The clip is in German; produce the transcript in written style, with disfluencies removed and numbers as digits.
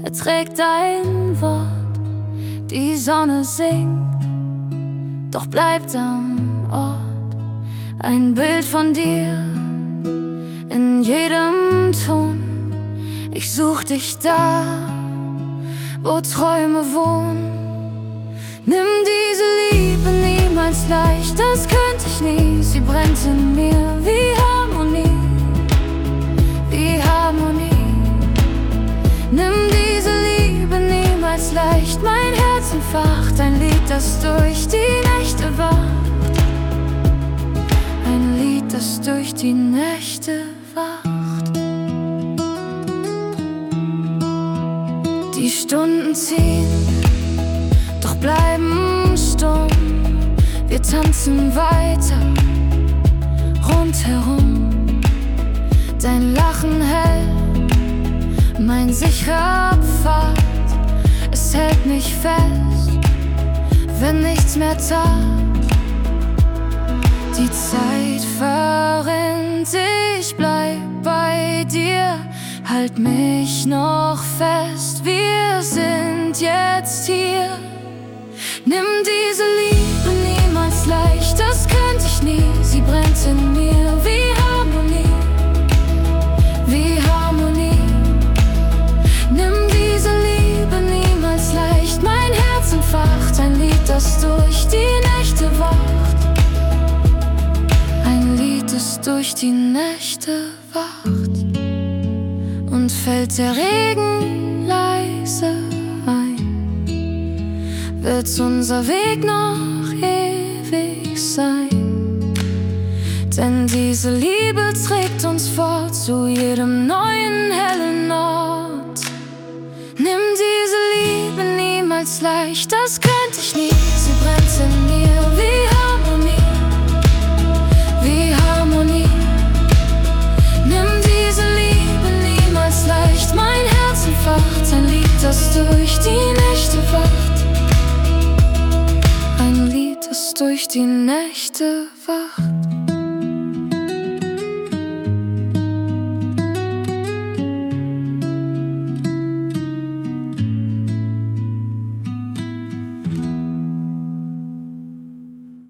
er trägt ein Wort. Die Sonne sinkt, doch bleibt am Ort ein Bild von dir in jedem Ton. Ich such dich da, wo Träume wohnen. Nimm diese Liebe niemals leicht, das könnte ich nie. Sie brennt in mir wie Harmonie, wie Harmonie. Nimm diese Liebe niemals leicht, mein Herz entfacht ein Lied, das durch die Nächte wacht. Ein Lied, das durch die Nächte wacht. Die Stunden ziehen, doch bleiben stumm. Wir tanzen weiter, rundherum. Dein Lachen hält mein sicherer Pfad. Es hält mich fest, wenn nichts mehr tat. Die Zeit verrinnt, ich bleib bei dir. Halt mich noch fest, wir sind jetzt hier. Nimm diese Liebe niemals leicht, das könnte ich nie. Sie brennt in mir wie Harmonie, wie Harmonie. Nimm diese Liebe niemals leicht, mein Herz entfacht ein Lied, das durch die Nächte wacht. Ein Lied, das durch die Nächte wacht. Und fällt der Regen leise ein, wird's unser Weg noch ewig sein. Denn diese Liebe trägt uns fort zu jedem neuen hellen Ort. Nimm diese Liebe niemals leicht, das könnte ich nie. Sie brennt in mir wie Harmonie, wie Harmonie. Nimm diese Liebe niemals leicht, mein Herz entfacht ein Lied, das durch die Nächte wacht. Ein Lied, das durch die Nächte wacht.